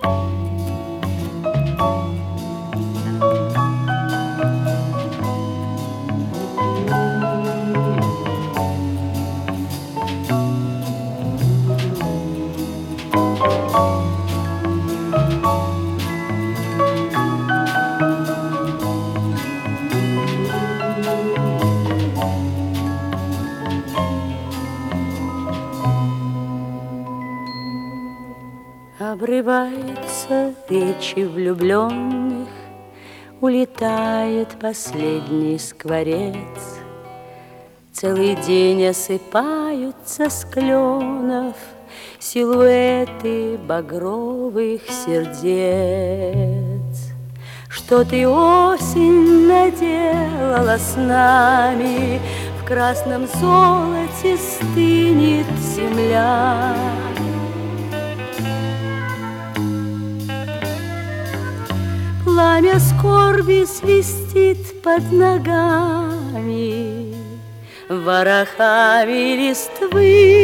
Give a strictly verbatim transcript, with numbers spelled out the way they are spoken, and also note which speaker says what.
Speaker 1: Обрываются речи влюбленных, улетает последний скворец. Целый день осыпаются с кленов силуэты багровых сердец. Что ты, осень, наделала с нами? В красном золоте стынет земля. Пламя скорби свистит под ногами, ворохами листвы.